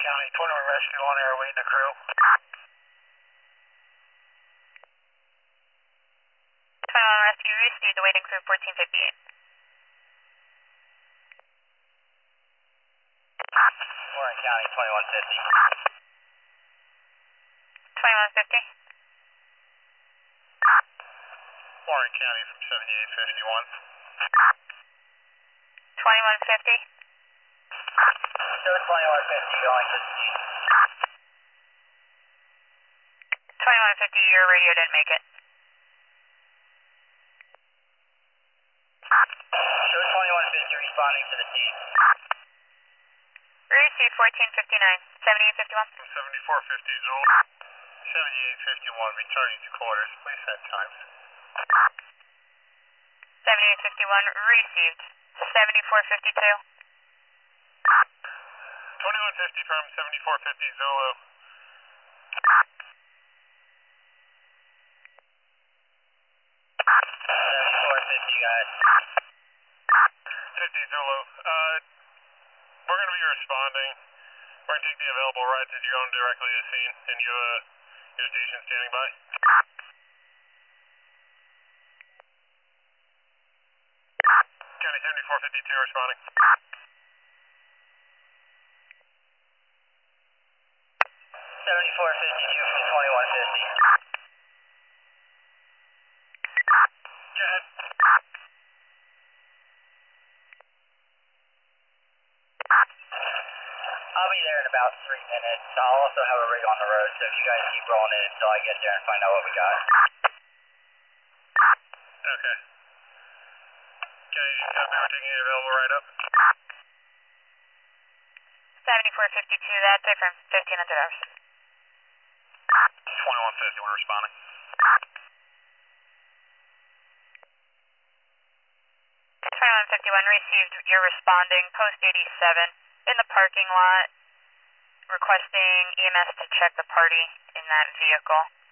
County, 21 Rescue on air, waiting the crew. 21 Rescue, received, awaiting crew 1458. Warren County, 2150. 2150. Warren County from 7851. 2150. Show 2150 going to the scene. 2150, your radio didn't make it. Show 2150 responding to the scene. Received 1459, 7851. From 7450 Zulu. 7851, returning to quarters. Please set times. 7851, received 7452. 2150 from 7450 Zulu. 7450, guys. 50 Zulu. We're going to be responding. We're going to take the available rides as you're going directly to the scene, and you have your station standing by. County 7452 responding. 7452 from 2150. Go ahead. I'll be there in about 3 minutes. I'll also have a rig on the road, so if you guys keep rolling in until I get there and find out what we got. Okay. Okay, we're taking the available right up. 7452, that's it from 1500 hours. 2150, we're responding. 2151, received, you're responding, post 87, in the parking lot, requesting EMS to check the party in that vehicle.